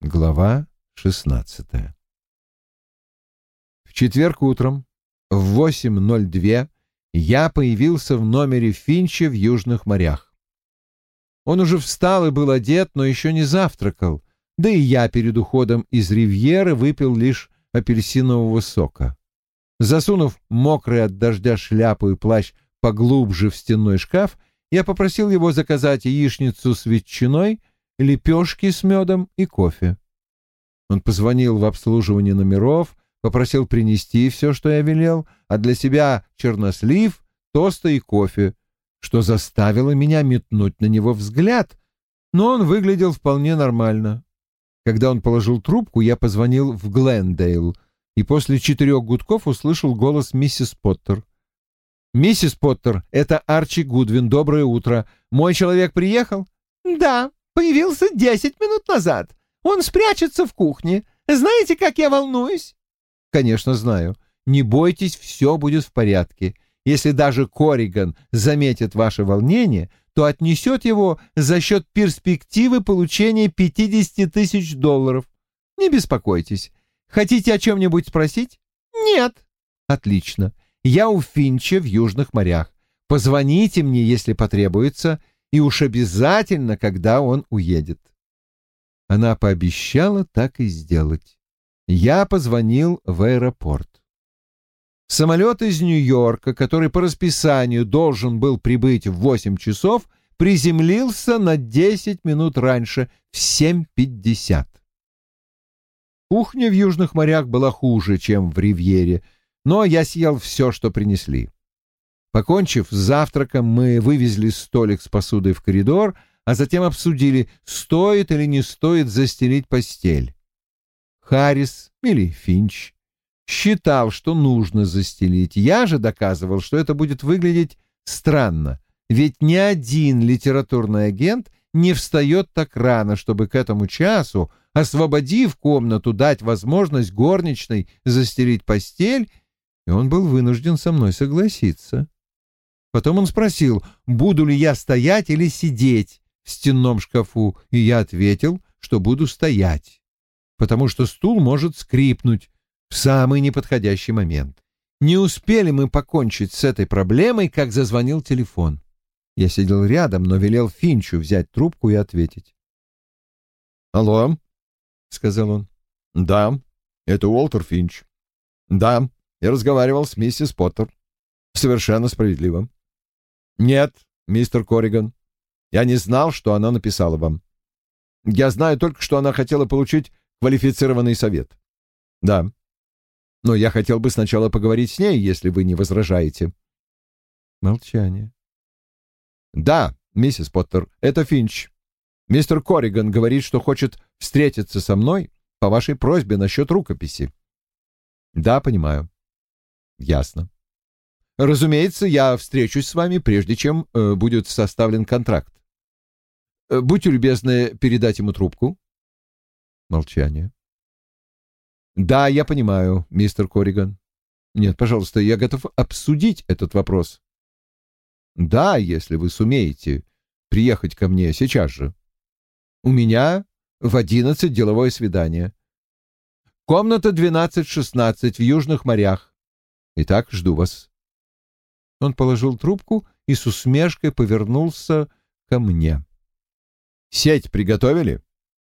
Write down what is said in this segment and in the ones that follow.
Глава 16. В четверг утром в 8:02 я появился в номере Финча в Южных морях. Он уже встал и был одет, но еще не завтракал, да и я перед уходом из Ривьеры выпил лишь апельсинового сока. Засунув мокрый от дождя шляпу и плащ поглубже в стенной шкаф, я попросил его заказать яичницу с ветчиной, лепешки с медом и кофе. Он позвонил в обслуживание номеров, попросил принести все, что я велел, а для себя чернослив, тосты и кофе, что заставило меня метнуть на него взгляд, но он выглядел вполне нормально. Когда он положил трубку, я позвонил в Глендейл и после 4 гудков услышал голос миссис Поттер. «Миссис Поттер, это Арчи Гудвин. Доброе утро. Мой человек приехал?» «Да, появился 10 минут назад. Он спрячется в кухне. Знаете, как я волнуюсь?» «Конечно, знаю. Не бойтесь, все будет в порядке. Если даже Корриган заметит ваше волнение, то отнесет его за счет перспективы получения $50 000. Не беспокойтесь. Хотите о чем-нибудь спросить?» «Нет». «Отлично. Я у Финча в Южных морях. Позвоните мне, если потребуется, и уж обязательно, когда он уедет». Она пообещала так и сделать. Я позвонил в аэропорт. Самолет из Нью-Йорка, который по расписанию должен был прибыть в 8 часов, приземлился на 10 минут раньше, в 7:50. Кухня в Южных морях была хуже, чем в Ривьере, но я съел все, что принесли. Покончив с завтраком, мы вывезли столик с посудой в коридор, а затем обсудили, стоит или не стоит застелить постель. Харрис или Финч считал, что нужно застелить. Я же доказывал, что это будет выглядеть странно, ведь ни один литературный агент не встает так рано, чтобы к этому часу, освободив комнату, дать возможность горничной застелить постель, и он был вынужден со мной согласиться. Потом он спросил, буду ли я стоять или сидеть в стенном шкафу, и я ответил, что буду стоять, потому что стул может скрипнуть в самый неподходящий момент. Не успели мы покончить с этой проблемой, как зазвонил телефон. Я сидел рядом, но велел Финчу взять трубку и ответить. «Алло», — сказал он. «Да, это Уолтер Финч. Да, я разговаривал с миссис Поттер. Совершенно справедливо. Нет, мистер Корриган, я не знал, что она написала вам. Я знаю только, что она хотела получить квалифицированный совет. Да. Но я хотел бы сначала поговорить с ней, если вы не возражаете». Молчание. «Да, миссис Поттер, это Финч. Мистер Корриган говорит, что хочет встретиться со мной по вашей просьбе насчет рукописи». «Да, понимаю». «Ясно. Разумеется, я встречусь с вами, прежде чем будет составлен контракт. Будьте любезны передать ему трубку». Молчание. «Да, я понимаю, мистер Корриган. Нет, пожалуйста, я готов обсудить этот вопрос. Да, если вы сумеете приехать ко мне сейчас же. У меня в 11 деловое свидание. Комната 1216 в Южных морях. Итак, жду вас». Он положил трубку и с усмешкой повернулся ко мне. «Сеть приготовили?»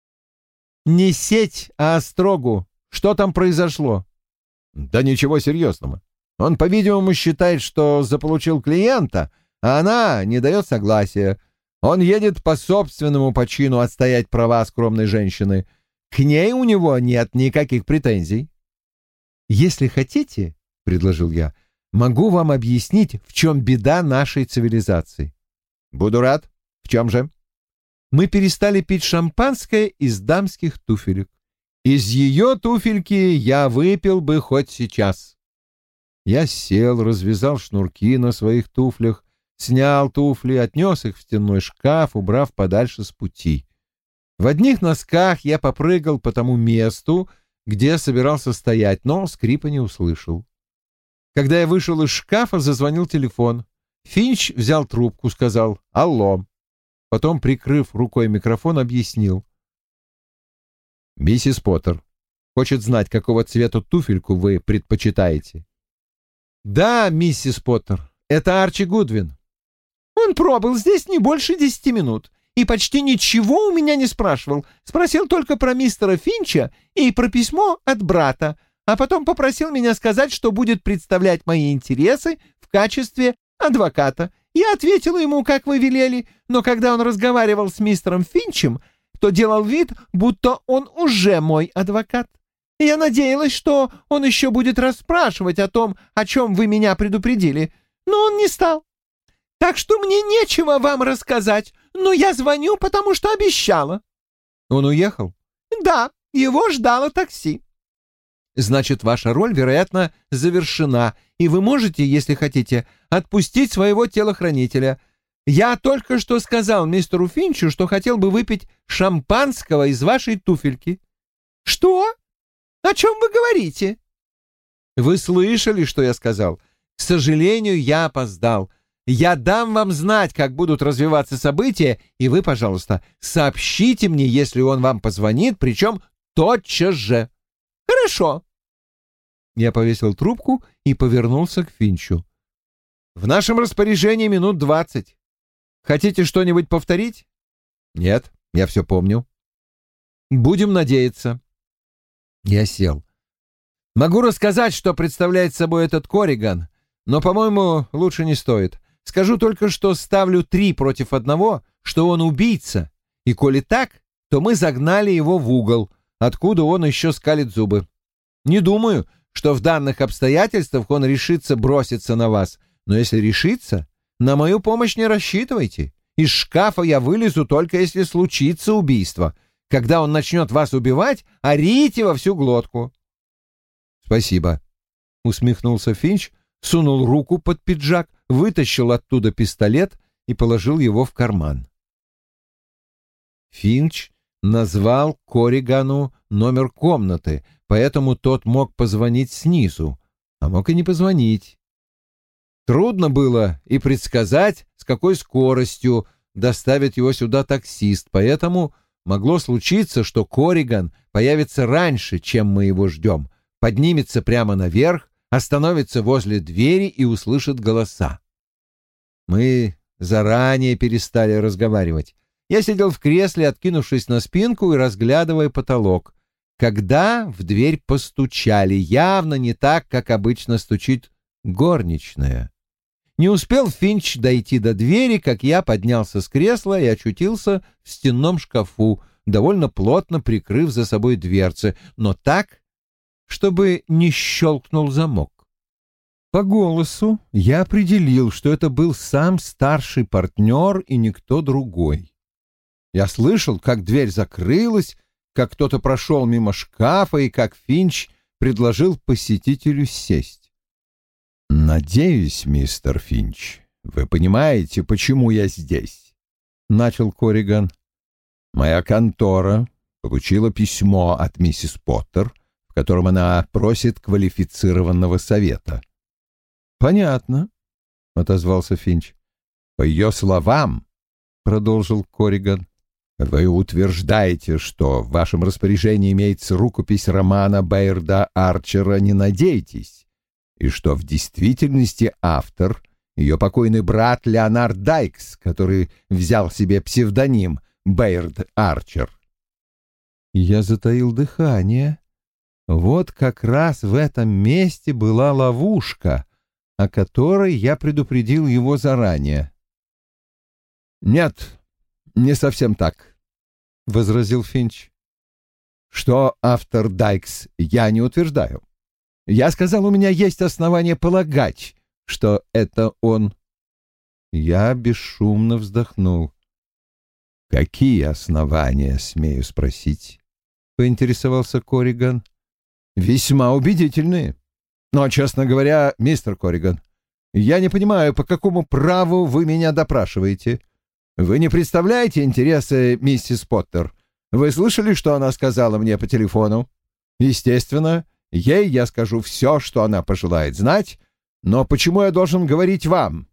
«Не сеть, а острогу. Что там произошло?» «Да ничего серьезного. Он, по-видимому, считает, что заполучил клиента, а она не дает согласия. Он едет по собственному почину отстоять права скромной женщины. К ней у него нет никаких претензий». «Если хотите, — предложил я, — могу вам объяснить, в чем беда нашей цивилизации». «Буду рад. В чем же?» «Мы перестали пить шампанское из дамских туфелек. Из ее туфельки я выпил бы хоть сейчас». Я сел, развязал шнурки на своих туфлях, снял туфли, отнес их в стенной шкаф, убрав подальше с пути. В одних носках я попрыгал по тому месту, где собирался стоять, но скрипа не услышал. Когда я вышел из шкафа, зазвонил телефон. Финч взял трубку, сказал «Алло». Потом, прикрыв рукой микрофон, объяснил. Миссис Поттер хочет знать, какого цвета туфельку вы предпочитаете. Да, миссис Поттер, это Арчи Гудвин. Он пробыл здесь не больше 10 минут и почти ничего у меня не спрашивал. Спросил только про мистера Финча и про письмо от брата, а потом попросил меня сказать, что будет представлять мои интересы в качестве адвоката. Я ответила ему, как вы велели, но когда он разговаривал с мистером Финчем, то делал вид, будто он уже мой адвокат. Я надеялась, что он еще будет расспрашивать о том, о чем вы меня предупредили, но он не стал. Так что мне нечего вам рассказать, но я звоню, потому что обещала». Он уехал? «Да, его ждало такси». «Значит, ваша роль, вероятно, завершена, и вы можете, если хотите, отпустить своего телохранителя. Я только что сказал мистеру Финчу, что хотел бы выпить шампанского из вашей туфельки». «Что? О чем вы говорите?» «Вы слышали, что я сказал? К сожалению, я опоздал. Я дам вам знать, как будут развиваться события, и вы, пожалуйста, сообщите мне, если он вам позвонит, причем тотчас же». «Хорошо». Я повесил трубку и повернулся к Финчу. «В нашем распоряжении минут 20. Хотите что-нибудь повторить?» «Нет, я все помню». «Будем надеяться». Я сел. «Могу рассказать, что представляет собой этот Корриган, но, по-моему, лучше не стоит. Скажу только, что ставлю 3 против 1, что он убийца, и коли так, то мы загнали его в угол, откуда он еще скалит зубы. Не думаю, что в данных обстоятельствах он решится броситься на вас, но если решится, на мою помощь не рассчитывайте. Из шкафа я вылезу только если случится убийство. Когда он начнет вас убивать, орите во всю глотку». «Спасибо», — усмехнулся Финч, сунул руку под пиджак, вытащил оттуда пистолет и положил его в карман. Финч назвал Корригану номер комнаты, поэтому тот мог позвонить снизу, а мог и не позвонить. Трудно было и предсказать, с какой скоростью доставит его сюда таксист, поэтому могло случиться, что Корриган появится раньше, чем мы его ждем, поднимется прямо наверх, остановится возле двери и услышит голоса. Мы заранее перестали разговаривать. Я сидел в кресле, откинувшись на спинку и разглядывая потолок, когда в дверь постучали, явно не так, как обычно стучит горничная. Не успел Финч дойти до двери, как я поднялся с кресла и очутился в стенном шкафу, довольно плотно прикрыв за собой дверцы, но так, чтобы не щелкнул замок. По голосу я определил, что это был сам старший партнер и никто другой. Я слышал, как дверь закрылась, как кто-то прошел мимо шкафа и как Финч предложил посетителю сесть. «Надеюсь, мистер Финч, вы понимаете, почему я здесь?» — начал Корриган. «Моя контора получила письмо от миссис Поттер, в котором она просит квалифицированного совета». «Понятно», — отозвался Финч. «По ее словам, — продолжил Корриган, — вы утверждаете, что в вашем распоряжении имеется рукопись романа Бэйрда Арчера «Не надейтесь», и что в действительности автор — ее покойный брат Леонард Дайкс, который взял себе псевдоним Бэйрд Арчер». Я затаил дыхание. Вот как раз в этом месте была ловушка, о которой я предупредил его заранее. «Нет, не совсем так», — возразил Финч. «Что автор Дайкс, я не утверждаю. Я сказал, у меня есть основания полагать, что это он». Я бесшумно вздохнул. «Какие основания, смею спросить?» — поинтересовался Корриган. «Весьма убедительные. Но, честно говоря, мистер Корриган, я не понимаю, по какому праву вы меня допрашиваете. Вы не представляете интересы миссис Поттер. Вы слышали, что она сказала мне по телефону? Естественно, ей я скажу все, что она пожелает знать, но почему я должен говорить вам?»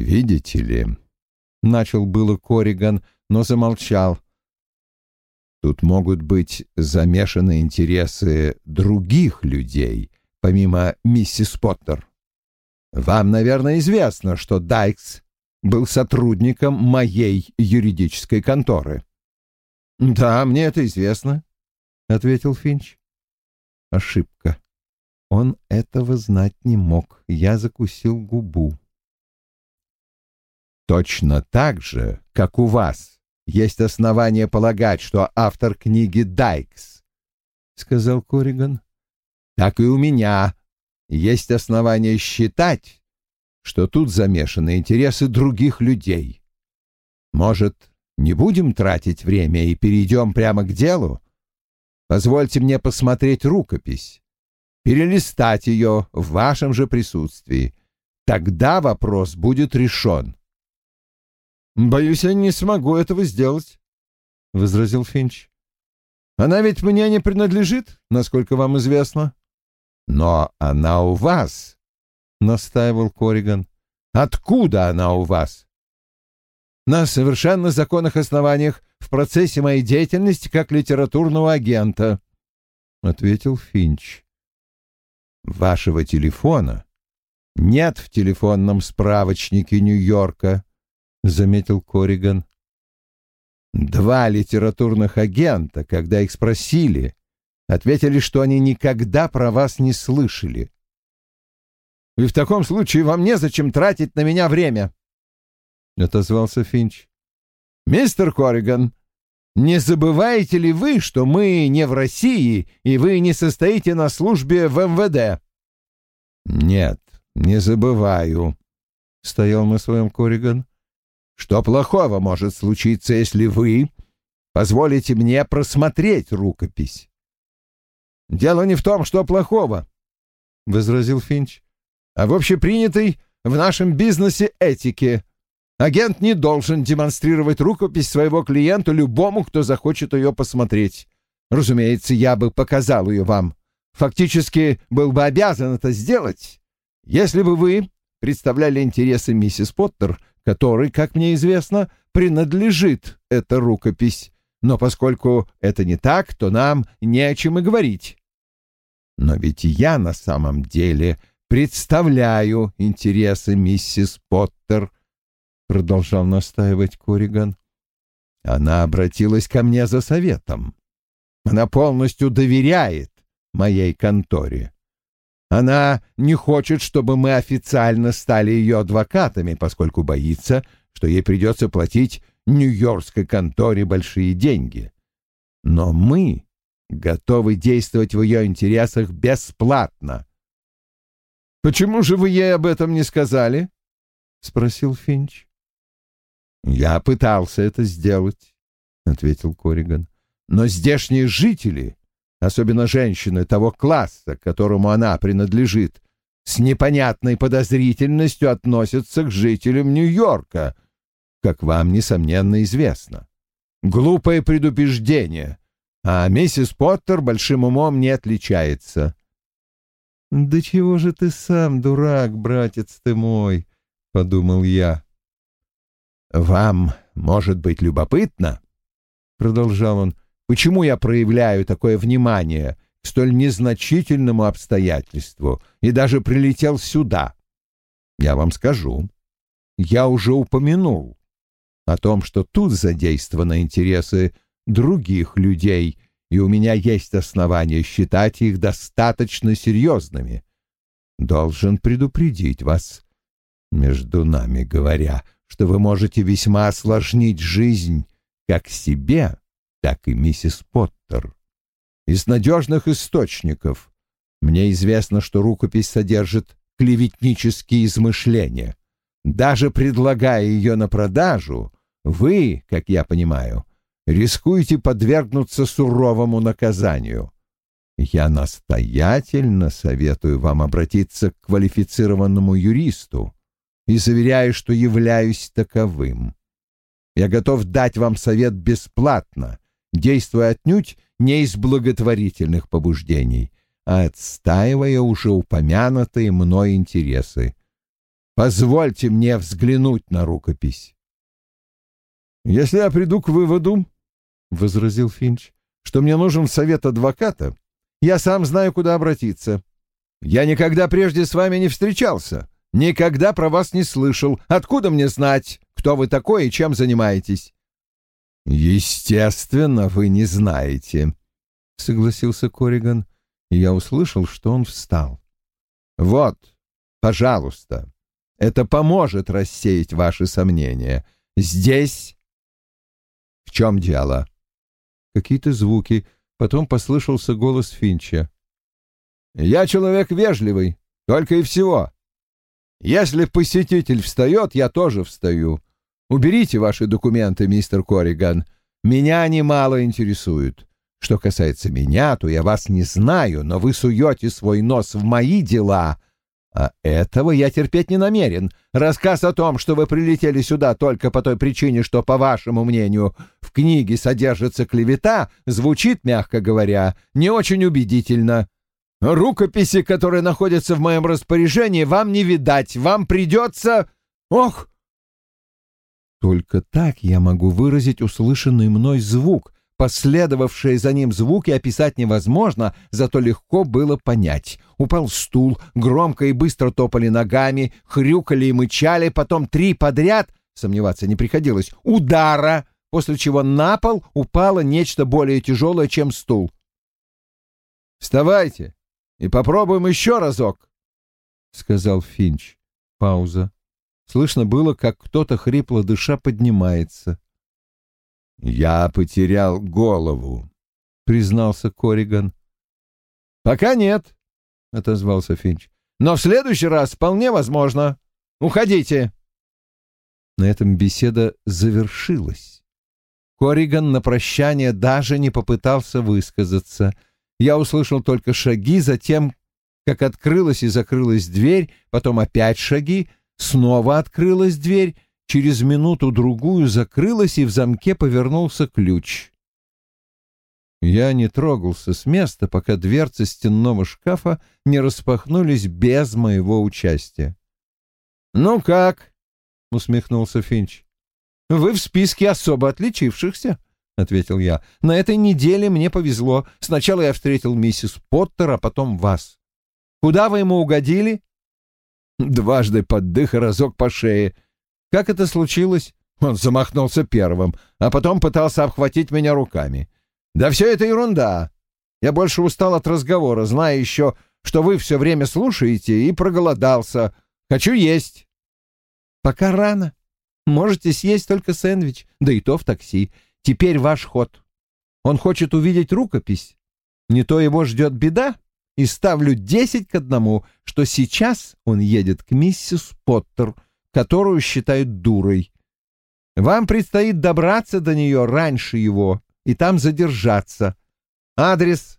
«Видите ли», — начал было Корриган, но замолчал. тут могут быть замешаны интересы других людей, помимо миссис Поттер. Вам, наверное, известно, что Дайкс был сотрудником моей юридической конторы». «Да, мне это известно», — ответил Финч. Ошибка. Он этого знать не мог. Я закусил губу. «Точно так же, как у вас есть основания полагать, что автор книги Дайкс», — сказал Корриган, — «так и у меня есть основания считать, что тут замешаны интересы других людей. Может, не будем тратить время и перейдем прямо к делу? Позвольте мне посмотреть рукопись, перелистать ее в вашем же присутствии. Тогда вопрос будет решен». «Боюсь, я не смогу этого сделать», — возразил Финч. «Она ведь мне не принадлежит, насколько вам известно». «Но она у вас», — настаивал Корриган. «Откуда она у вас?» «На совершенно законных основаниях в процессе моей деятельности как литературного агента», — ответил Финч. «Вашего телефона нет в телефонном справочнике Нью-Йорка», — заметил Корриган. «Два литературных агента, когда их спросили, ответили, что они никогда про вас не слышали». «И в таком случае вам незачем тратить на меня время», — отозвался Финч. «Мистер Корриган, не забываете ли вы, что мы не в России, и вы не состоите на службе в МВД?» «Нет, не забываю», — стоял на своем Корриган. «Что плохого может случиться, если вы позволите мне просмотреть рукопись?» «Дело не в том, что плохого», — возразил Финч, «а в общепринятой в нашем бизнесе этике. Агент не должен демонстрировать рукопись своего клиенту любому, кто захочет ее посмотреть. Разумеется, я бы показал ее вам. Фактически, был бы обязан это сделать, если бы вы представляли интересы миссис Поттер, которой, как мне известно, принадлежит эта рукопись. Но поскольку это не так, то нам не о чем и говорить». «Но ведь я на самом деле представляю интересы миссис Поттер», — продолжал настаивать Корриган. «Она обратилась ко мне за советом. Она полностью доверяет моей конторе. Она не хочет, чтобы мы официально стали ее адвокатами, поскольку боится, что ей придется платить нью-йоркской конторе большие деньги. Но мы готовы действовать в ее интересах бесплатно». «Почему же вы ей об этом не сказали?» — спросил Финч. «Я пытался это сделать», — ответил Корриган. «Но здешние жители, особенно женщины того класса, к которому она принадлежит, с непонятной подозрительностью относятся к жителям Нью-Йорка, как вам, несомненно, известно. Глупое предубеждение, а миссис Поттер большим умом не отличается». «Да чего же ты сам дурак, братец ты мой», — подумал я. «Вам, может быть, любопытно, — продолжал он, — почему я проявляю такое внимание к столь незначительному обстоятельству и даже прилетел сюда? Я вам скажу. Я уже упомянул о том, что тут задействованы интересы других людей, и у меня есть основания считать их достаточно серьезными. Должен предупредить вас, между нами говоря, что вы можете весьма осложнить жизнь как себе, так и миссис Поттер. Из надежных источников мне известно, что рукопись содержит клеветнические измышления. Даже предлагая ее на продажу, вы, как я понимаю, рискуете подвергнуться суровому наказанию. Я настоятельно советую вам обратиться к квалифицированному юристу и заверяю, что являюсь таковым. Я готов дать вам совет бесплатно, действуя отнюдь не из благотворительных побуждений, а отстаивая уже упомянутые мной интересы. Позвольте мне взглянуть на рукопись». «Если я приду к выводу, — возразил Финч, что мне нужен совет адвоката, я сам знаю, куда обратиться. Я никогда прежде с вами не встречался, никогда про вас не слышал. Откуда мне знать, кто вы такой и чем занимаетесь?» «Естественно, вы не знаете», — согласился Корриган, и я услышал, что он встал. «Вот, пожалуйста, это поможет рассеять ваши сомнения. Здесь...» «В чем дело?» Какие-то звуки, потом послышался голос Финча. «Я человек вежливый, только и всего. Если посетитель встает, я тоже встаю. Уберите ваши документы, мистер Корриган. Меня они мало интересуют. Что касается меня, то я вас не знаю, но вы суете свой нос в мои дела, а этого я терпеть не намерен. Рассказ о том, что вы прилетели сюда только по той причине, что, по вашему мнению, в книге содержится клевета, звучит, мягко говоря, не очень убедительно. Рукописи, которые находятся в моем распоряжении, вам не видать. Вам придется... Ох!» Только так я могу выразить услышанный мной звук. Последовавшие за ним звуки описать невозможно, зато легко было понять. Упал стул, громко и быстро топали ногами, хрюкали и мычали, потом 3 подряд, сомневаться не приходилось, удара, после чего на пол упало нечто более тяжелое, чем стул. «Вставайте и попробуем еще разок», — сказал Финч. Пауза. Слышно было, как кто-то, хрипло дыша, поднимается. «Я потерял голову», — признался Корриган. «Пока нет», — отозвался Финч. «Но в следующий раз вполне возможно. Уходите». На этом беседа завершилась. Корриган на прощание даже не попытался высказаться. Я услышал только шаги, затем, как открылась и закрылась дверь, потом опять шаги, снова открылась дверь, через минуту-другую закрылась, и в замке повернулся ключ. Я не трогался с места, пока дверцы стенного шкафа не распахнулись без моего участия. «Ну как?» — усмехнулся Финч. «Вы в списке особо отличившихся», — ответил я. «На этой неделе мне повезло. Сначала я встретил миссис Поттер, а потом вас. Куда вы ему угодили?» «Дважды под дых и разок по шее. Как это случилось?» Он замахнулся первым, а потом пытался обхватить меня руками. «Да все это ерунда. Я больше устал от разговора, зная еще, что вы все время слушаете, и проголодался. Хочу есть». «Пока рано. Можете съесть только сэндвич, да и то в такси. Теперь ваш ход. Он хочет увидеть рукопись. Не то его ждет беда, и ставлю 10-1, что сейчас он едет к миссис Поттер, которую считают дурой. Вам предстоит добраться до нее раньше его и там задержаться. Адрес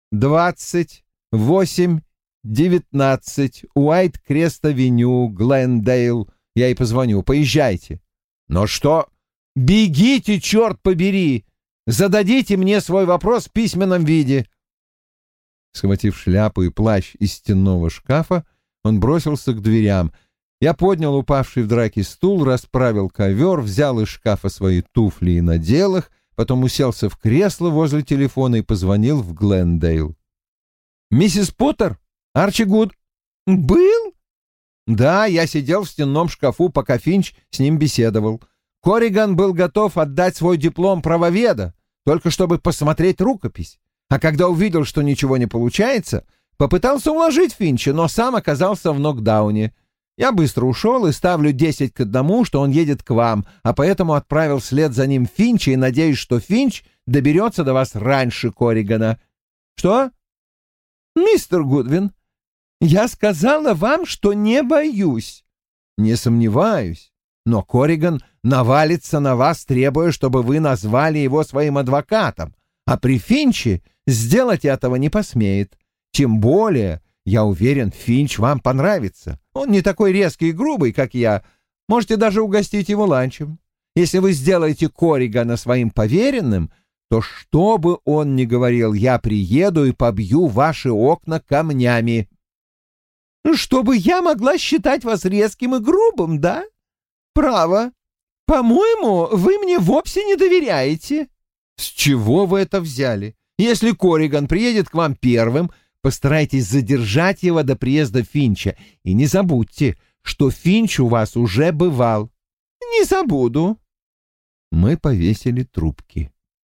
2819 Уайт-Крест-авеню, Глендейл. Я ей позвоню. Поезжайте». «Но что?» «Бегите, черт побери! Зададите мне свой вопрос в письменном виде». Схватив шляпу и плащ из стенного шкафа, он бросился к дверям. Я поднял упавший в драке стул, расправил ковер, взял из шкафа свои туфли и надел их, потом уселся в кресло возле телефона и позвонил в Глендейл. «Миссис Поттер? Арчи Гуд?» «Был?» «Да, я сидел в стенном шкафу, пока Финч с ним беседовал. Корриган был готов отдать свой диплом правоведа, только чтобы посмотреть рукопись. А когда увидел, что ничего не получается, попытался уложить Финча, но сам оказался в нокдауне. Я быстро ушел и ставлю 10-1, что он едет к вам, а поэтому отправил вслед за ним Финча и надеюсь, что Финч доберется до вас раньше Корригана». «Что?» «Мистер Гудвин, я сказала вам, что не боюсь». «Не сомневаюсь, но Корриган навалится на вас, требуя, чтобы вы назвали его своим адвокатом, а при Финче сделать этого не посмеет. Тем более, я уверен, Финч вам понравится. Он не такой резкий и грубый, как я. Можете даже угостить его ланчем. Если вы сделаете Корригана своим поверенным, то что бы он ни говорил, я приеду и побью ваши окна камнями». «Чтобы я могла считать вас резким и грубым, да? Право. По-моему, вы мне вовсе не доверяете». С чего вы это взяли? Если Корриган приедет к вам первым, постарайтесь задержать его до приезда Финча. И не забудьте, что Финч у вас уже бывал. Не забуду. Мы повесили трубки.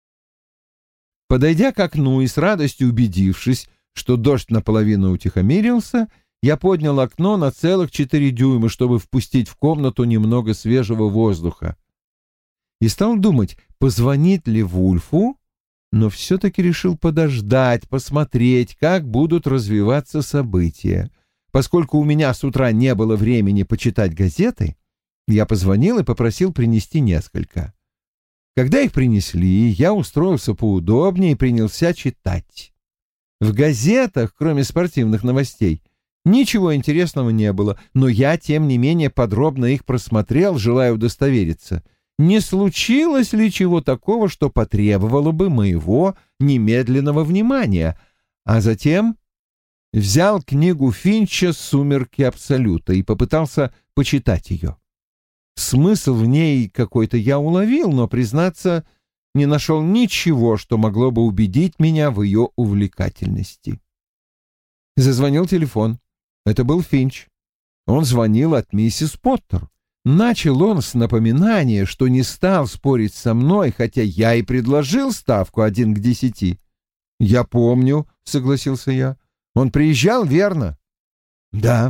Подойдя к окну и с радостью убедившись, что дождь наполовину утихомирился, я поднял окно на целых 4 дюйма, чтобы впустить в комнату немного свежего воздуха. И стал думать, позвонить ли Вульфу, но все-таки решил подождать, посмотреть, как будут развиваться события. Поскольку у меня с утра не было времени почитать газеты, я позвонил и попросил принести несколько. Когда их принесли, я устроился поудобнее и принялся читать. В газетах, кроме спортивных новостей, ничего интересного не было, но я, тем не менее, подробно их просмотрел, желая удостовериться, не случилось ли чего такого, что потребовало бы моего немедленного внимания, а затем взял книгу Финча «Сумерки Абсолюта» и попытался почитать ее. Смысл в ней какой-то я уловил, но, признаться, не нашел ничего, что могло бы убедить меня в ее увлекательности. Зазвонил телефон. Это был Финч. Он звонил от миссис Поттер. Начал он с напоминания, что не стал спорить со мной, хотя я и предложил ставку 1 к 10. «Я помню», — согласился я. «Он приезжал, верно?» «Да».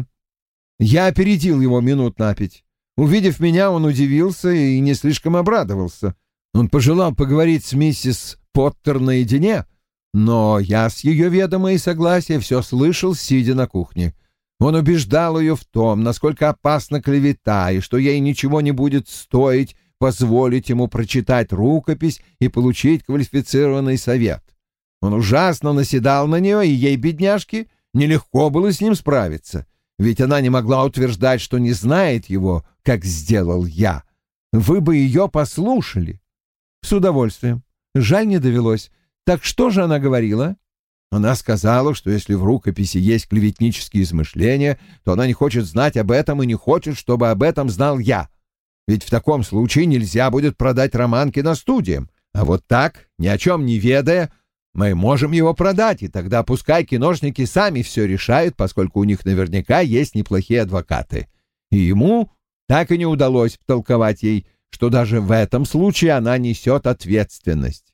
Я опередил его минут на 5. Увидев меня, он удивился и не слишком обрадовался. Он пожелал поговорить с миссис Поттер наедине, но я с ее ведома и согласия все слышал, сидя на кухне. Он убеждал ее в том, насколько опасна клевета, и что ей ничего не будет стоить позволить ему прочитать рукопись и получить квалифицированный совет. Он ужасно наседал на нее, и ей, бедняжке, нелегко было с ним справиться, ведь она не могла утверждать, что не знает его, как сделал я. Вы бы ее послушали. С удовольствием. Жаль, не довелось. Так что же она говорила? Она сказала, что если в рукописи есть клеветнические измышления, то она не хочет знать об этом и не хочет, чтобы об этом знал я. Ведь в таком случае нельзя будет продать роман киностудиям. А вот так, ни о чем не ведая, мы можем его продать, и тогда пускай киношники сами все решают, поскольку у них наверняка есть неплохие адвокаты. И ему так и не удалось втолковать ей, что даже в этом случае она несет ответственность.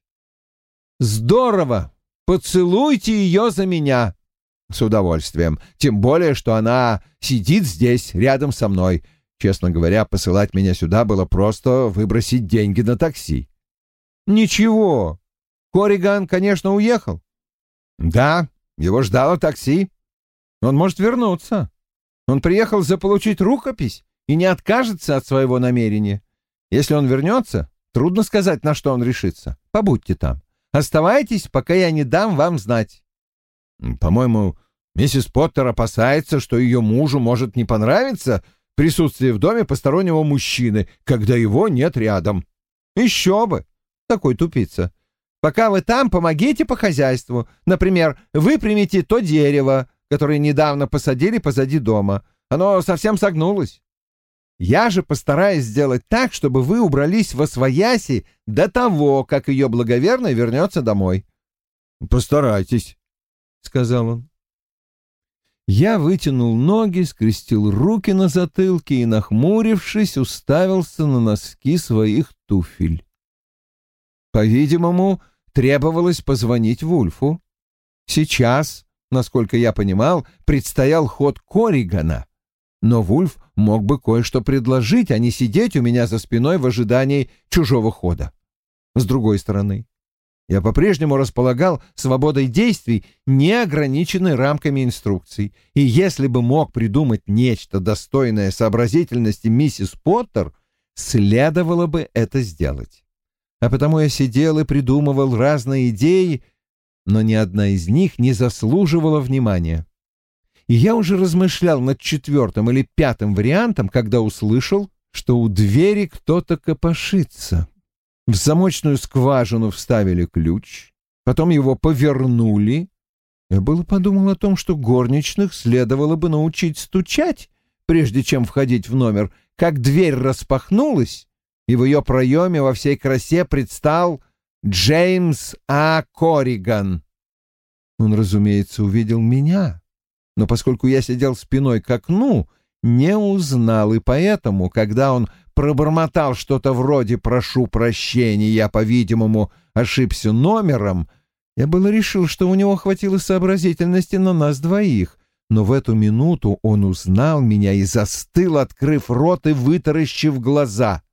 «Здорово! Поцелуйте ее за меня!» «С удовольствием. Тем более, что она сидит здесь, рядом со мной. Честно говоря, посылать меня сюда было просто выбросить деньги на такси». «Ничего. Корриган, конечно, уехал». «Да, его ждало такси. Он может вернуться. Он приехал заполучить рукопись и не откажется от своего намерения. Если он вернется, трудно сказать, на что он решится. Побудьте там. Оставайтесь, пока я не дам вам знать». «По-моему, миссис Поттер опасается, что ее мужу может не понравиться присутствие в доме постороннего мужчины, когда его нет рядом». «Еще бы! Такой тупица. Пока вы там, помогите по хозяйству. Например, выпрямите то дерево, которое недавно посадили позади дома. Оно совсем согнулось. Я же постараюсь сделать так, чтобы вы убрались восвояси до того, как ее благоверно вернется домой». «Постарайтесь», — сказал он. Я вытянул ноги, скрестил руки на затылке и, нахмурившись, уставился на носки своих туфель. По-видимому, требовалось позвонить Вульфу. Сейчас, насколько я понимал, предстоял ход Корригана. Но Вульф мог бы кое-что предложить, а не сидеть у меня за спиной в ожидании чужого хода. С другой стороны, я по-прежнему располагал свободой действий, не ограниченной рамками инструкций, и если бы мог придумать нечто достойное сообразительности миссис Поттер, следовало бы это сделать. А потому я сидел и придумывал разные идеи, но ни одна из них не заслуживала внимания. И я уже размышлял над 4-м или 5-м вариантом, когда услышал, что у двери кто-то копошится. В замочную скважину вставили ключ, потом его повернули. Я было подумал о том, что горничных следовало бы научить стучать, прежде чем входить в номер, как дверь распахнулась, и в ее проеме во всей красе предстал Джеймс А. Корриган. Он, разумеется, увидел меня, но поскольку я сидел спиной к окну, не узнал, и поэтому, когда он пробормотал что-то вроде «прошу прощения, я, по-видимому, ошибся номером», я было решил, что у него хватило сообразительности на нас двоих, но в эту минуту он узнал меня и застыл, открыв рот и вытаращив глаза.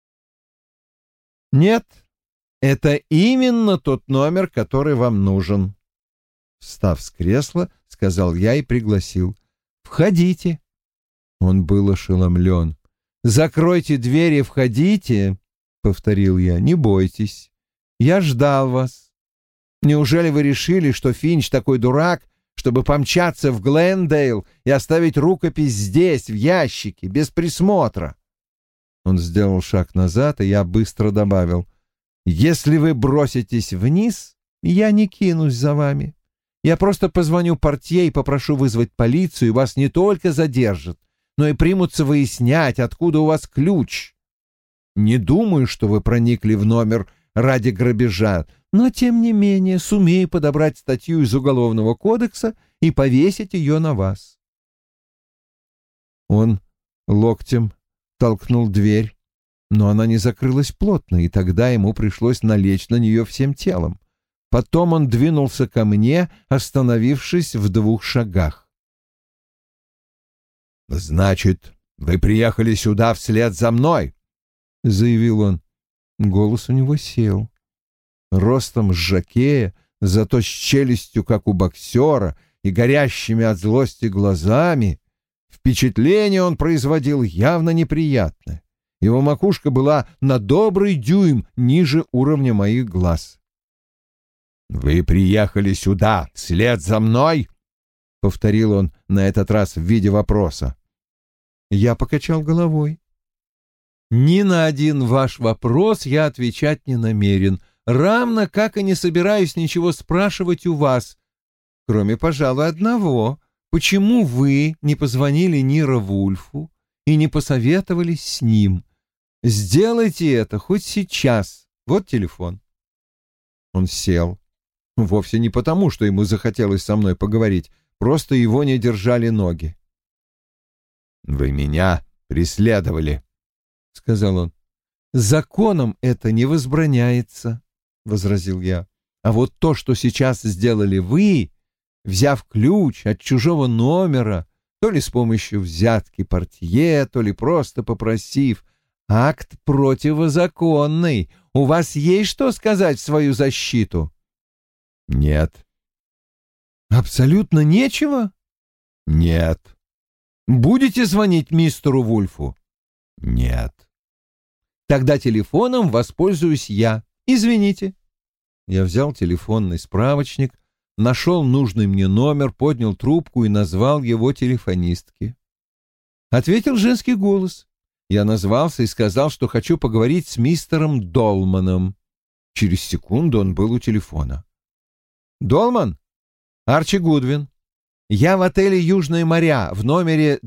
«Нет, это именно тот номер, который вам нужен», — встав с кресла, сказал я и пригласил. «Входите». Он был ошеломлен. «Закройте дверь и входите», — повторил я, — «не бойтесь. Я ждал вас. Неужели вы решили, что Финч такой дурак, чтобы помчаться в Глендейл и оставить рукопись здесь, в ящике, без присмотра?» Он сделал шаг назад, и я быстро добавил: «Если вы броситесь вниз, я не кинусь за вами. Я просто позвоню портье и попрошу вызвать полицию, и вас не только задержат, но и примутся выяснять, откуда у вас ключ. Не думаю, что вы проникли в номер ради грабежа, но, тем не менее, сумею подобрать статью из Уголовного кодекса и повесить ее на вас». Он локтем толкнул дверь, но она не закрылась плотно, и тогда ему пришлось налечь на нее всем телом. Потом он двинулся ко мне, остановившись в 2 шагах. «Значит, вы приехали сюда вслед за мной?» — заявил он. Голос у него сел. Ростом с жокея, зато с челюстью, как у боксера, и горящими от злости глазами, впечатление он производил явно неприятное. Его макушка была на добрый дюйм ниже уровня моих глаз. «Вы приехали сюда вслед за мной?» — повторил он на этот раз в виде вопроса. Я покачал головой. «Ни на один ваш вопрос я отвечать не намерен, равно как и не собираюсь ничего спрашивать у вас, кроме, пожалуй, одного. Почему вы не позвонили Ниро Вульфу и не посоветовались с ним? Сделайте это хоть сейчас. Вот телефон». Он сел. Вовсе не потому, что ему захотелось со мной поговорить, просто его не держали ноги. «Вы меня преследовали», — сказал он. «Законом это не возбраняется», — возразил я. «А вот то, что сейчас сделали вы, взяв ключ от чужого номера, то ли с помощью взятки портье, то ли просто попросив, акт противозаконный. У вас есть что сказать в свою защиту?» «Нет». «Абсолютно нечего?» «Нет». «Будете звонить мистеру Вульфу?» «Нет». «Тогда телефоном воспользуюсь я. Извините». Я взял телефонный справочник, нашел нужный мне номер, поднял трубку и назвал его телефонистке. Ответил женский голос. Я назвался и сказал, что хочу поговорить с мистером Долманом. Через секунду он был у телефона. «Долман? Арчи Гудвин. Я в отеле «Южные моря» в номере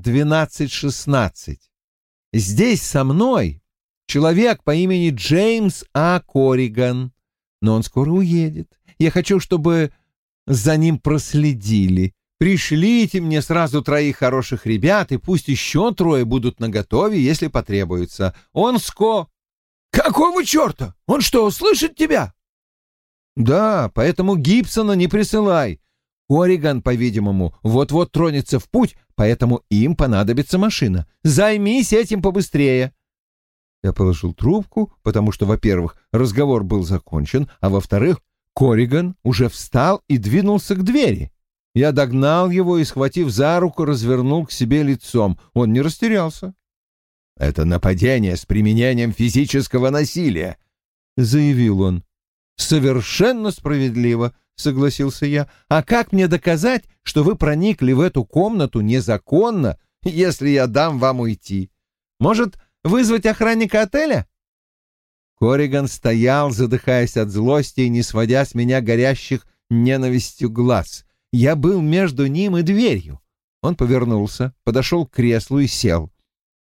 1216. Здесь со мной человек по имени Джеймс А. Корриган, но он скоро уедет. Я хочу, чтобы за ним проследили. Пришлите мне сразу 3 хороших ребят, и пусть еще 3 будут наготове, если потребуется. Он «Какого черта? Он что, услышит тебя?» «Да, поэтому Гибсона не присылай. Корриган, по-видимому, вот-вот тронется в путь, поэтому им понадобится машина. Займись этим побыстрее». Я положил трубку, потому что, во-первых, разговор был закончен, а во-вторых, Корриган уже встал и двинулся к двери. Я догнал его и, схватив за руку, развернул к себе лицом. Он не растерялся. «Это нападение с применением физического насилия», — заявил он. «Совершенно справедливо», — согласился я. «А как мне доказать, что вы проникли в эту комнату незаконно, если я дам вам уйти? Может, вызвать охранника отеля?» Корриган стоял, задыхаясь от злости и не сводя с меня горящих ненавистью глаз. Я был между ним и дверью. Он повернулся, подошел к креслу и сел.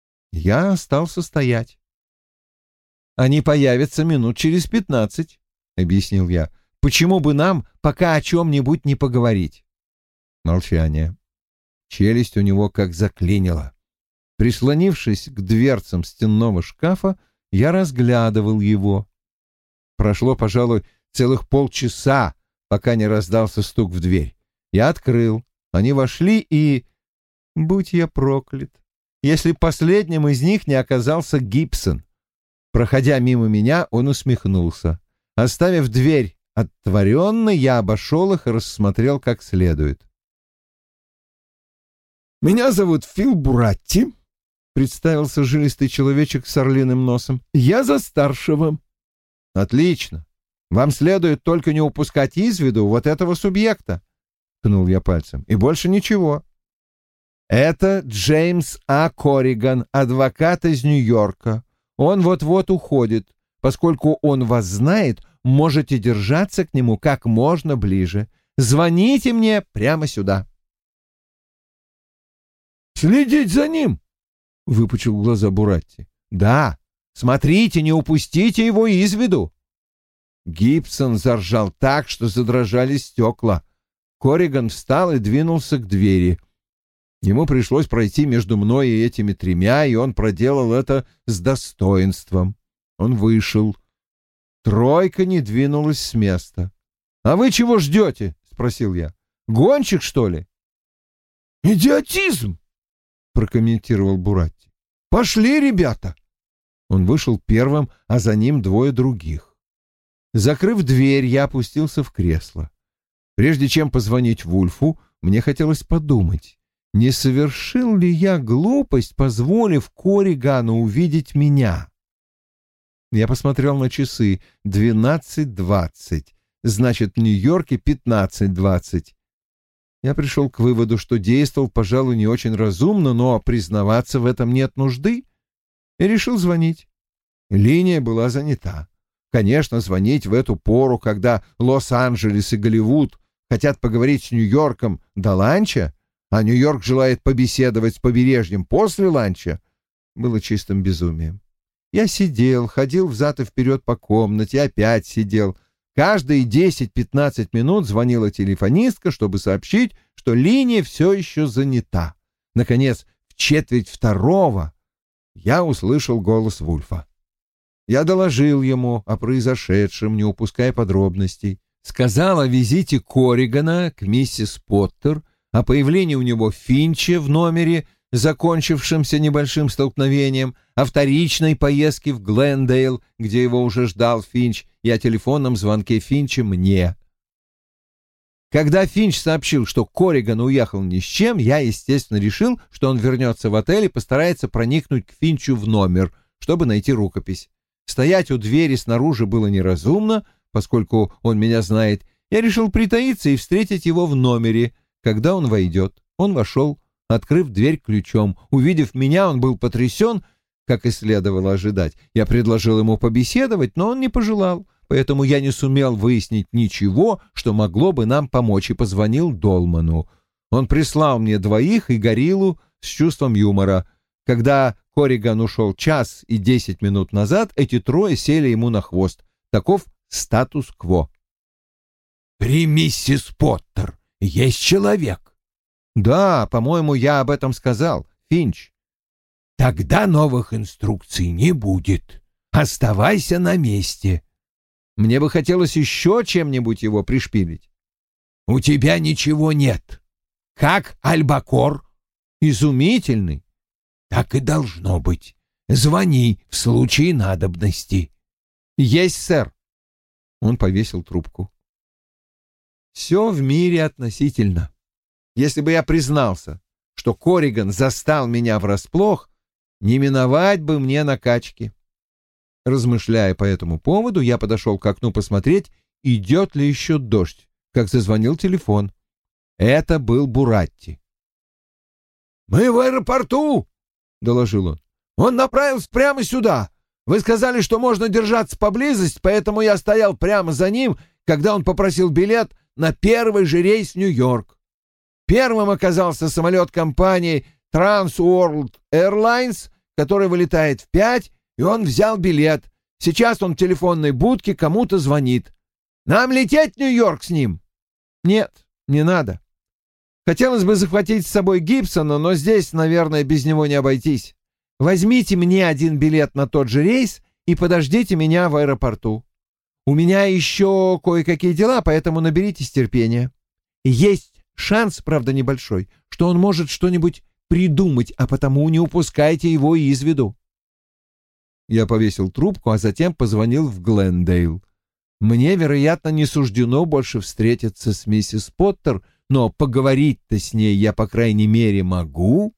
Я остался стоять. «Они появятся минут через 15. — объяснил я. «Почему бы нам пока о чем-нибудь не поговорить?» Молчание. Челюсть у него как заклинила. Прислонившись к дверцам стенного шкафа, я разглядывал его. Прошло, пожалуй, целых полчаса, пока не раздался стук в дверь. Я открыл. Они вошли и... Будь я проклят, если последним из них не оказался Гибсон. Проходя мимо меня, он усмехнулся. Оставив дверь отворенной, я обошел их и рассмотрел как следует. «Меня зовут Фил Буратти», — представился жилистый человечек с орлиным носом. «Я за старшего». «Отлично. Вам следует только не упускать из виду вот этого субъекта», — ткнул я пальцем. «И больше ничего. Это Джеймс А. Корриган, адвокат из Нью-Йорка. Он вот-вот уходит. Поскольку он вас знает, можете держаться к нему как можно ближе. Звоните мне прямо сюда». «Следить за ним?» — выпучил глаза Буратти. «Да. Смотрите, не упустите его из виду». Гибсон заржал так, что задрожали стекла. Корриган встал и двинулся к двери. Ему пришлось пройти между мной и этими тремя, и он проделал это с достоинством. Он вышел. Тройка не двинулась с места. «А вы чего ждете?» — спросил я. «Гонщик, что ли?» «Идиотизм!» — прокомментировал Буратти. «Пошли, ребята!» Он вышел первым, а за ним двое других. Закрыв дверь, я опустился в кресло. Прежде чем позвонить Вульфу, мне хотелось подумать, не совершил ли я глупость, позволив Корригану увидеть меня. Я посмотрел на часы. 12:20. Значит, в Нью-Йорке 15:20. Я пришел к выводу, что действовал, пожалуй, не очень разумно, но признаваться в этом нет нужды, и решил звонить. Линия была занята. Конечно, звонить в эту пору, когда Лос-Анджелес и Голливуд хотят поговорить с Нью-Йорком до ланча, а Нью-Йорк желает побеседовать с побережьем после ланча, было чистым безумием. Я сидел, ходил взад и вперед по комнате, опять сидел. Каждые 10-15 минут звонила телефонистка, чтобы сообщить, что линия все еще занята. Наконец, в 1:45 я услышал голос Вульфа. Я доложил ему о произошедшем, не упуская подробностей. Сказал о визите Корригана к миссис Поттер, о появлении у него Финча в номере, закончившемся небольшим столкновением, о вторичной поездке в Глендейл, где его уже ждал Финч, и о телефонном звонке Финча мне. Когда Финч сообщил, что Корриган уехал ни с чем, я, естественно, решил, что он вернется в отель и постарается проникнуть к Финчу в номер, чтобы найти рукопись. Стоять у двери снаружи было неразумно, поскольку он меня знает. Я решил притаиться и встретить его в номере, когда он войдет. Он вошел, открыв дверь ключом. Увидев меня, он был потрясен, как и следовало ожидать. Я предложил ему побеседовать, но он не пожелал, поэтому я не сумел выяснить ничего, что могло бы нам помочь, и позвонил Долману. Он прислал мне двоих и гориллу с чувством юмора. Когда Корриган ушел 1 час и 10 минут назад, эти трое сели ему на хвост. Таков статус-кво. «При миссис Поттер есть человек». «Да, по-моему, я об этом сказал, Финч». «Тогда новых инструкций не будет. Оставайся на месте». «Мне бы хотелось еще чем-нибудь его пришпилить». «У тебя ничего нет. Как альбакор?» «Изумительный». «Так и должно быть. Звони в случае надобности». «Есть, сэр». Он повесил трубку. Все в мире относительно. Если бы я признался, что Корриган застал меня врасплох, не миновать бы мне накачки. Размышляя по этому поводу, я подошел к окну посмотреть, идет ли еще дождь, как зазвонил телефон. Это был Буратти. «Мы в аэропорту», — доложил он. «Он направился прямо сюда. Вы сказали, что можно держаться поблизости, поэтому я стоял прямо за ним, когда он попросил билет на первый же рейс в Нью-Йорк. Первым оказался самолет компании Trans World Airlines, который вылетает в 5, и он взял билет. Сейчас он в телефонной будке кому-то звонит. Нам лететь в Нью-Йорк с ним?» «Нет, не надо. Хотелось бы захватить с собой Гибсона, но здесь, наверное, без него не обойтись. Возьмите мне один билет на тот же рейс и подождите меня в аэропорту. У меня еще кое-какие дела, поэтому наберитесь терпения. Есть шанс, правда небольшой, что он может что-нибудь придумать, а потому не упускайте его из виду». Я повесил трубку, а затем позвонил в Глендейл. Мне, вероятно, не суждено больше встретиться с миссис Поттер, но поговорить-то с ней я, по крайней мере, могу.